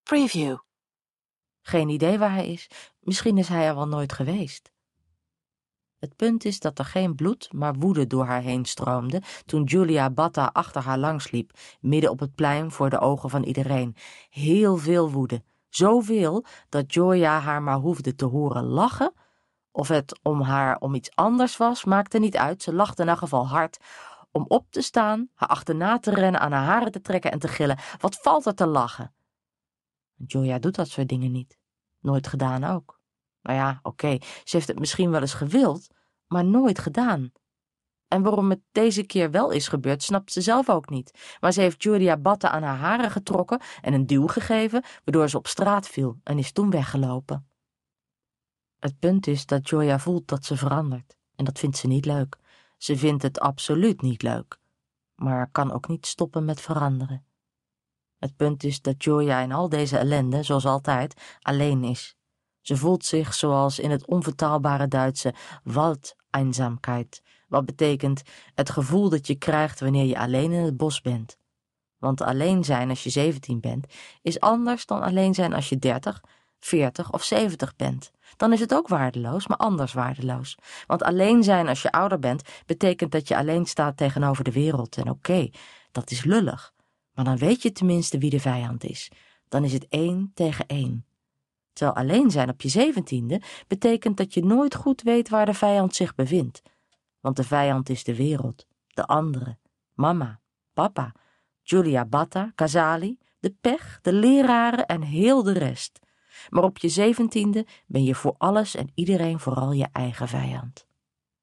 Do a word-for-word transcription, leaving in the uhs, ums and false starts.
Preview. Geen idee waar hij is. Misschien is hij er wel nooit geweest. Het punt is dat er geen bloed, maar woede door haar heen stroomde toen Julia Batta achter haar langsliep, midden op het plein voor de ogen van iedereen. Heel veel woede. Zoveel dat Joya haar maar hoefde te horen lachen. Of het om haar om iets anders was, maakte niet uit. Ze lachte in elk geval hard. Om op te staan, haar achterna te rennen, aan haar haren te trekken en te gillen. Wat valt er te lachen? Joya doet dat soort dingen niet. Nooit gedaan ook. Nou ja, oké, okay. Ze heeft het misschien wel eens gewild, maar nooit gedaan. En waarom het deze keer wel is gebeurd, snapt ze zelf ook niet. Maar ze heeft Julia Batta aan haar haren getrokken en een duw gegeven, waardoor ze op straat viel en is toen weggelopen. Het punt is dat Joya voelt dat ze verandert. En dat vindt ze niet leuk. Ze vindt het absoluut niet leuk. Maar kan ook niet stoppen met veranderen. Het punt is dat Joya in al deze ellende, zoals altijd, alleen is. Ze voelt zich zoals in het onvertaalbare Duitse Waldeinsamkeit, wat betekent het gevoel dat je krijgt wanneer je alleen in het bos bent. Want alleen zijn als je zeventien bent, is anders dan alleen zijn als je dertig, veertig of zeventig bent. Dan is het ook waardeloos, maar anders waardeloos. Want alleen zijn als je ouder bent, betekent dat je alleen staat tegenover de wereld. En oké, okay, dat is lullig. Maar dan weet je tenminste wie de vijand is. Dan is het één tegen één. Terwijl alleen zijn op je zeventiende betekent dat je nooit goed weet waar de vijand zich bevindt. Want de vijand is de wereld, de anderen, mama, papa, Julia Batta, Casali, de pech, de leraren en heel de rest. Maar op je zeventiende ben je voor alles en iedereen vooral je eigen vijand.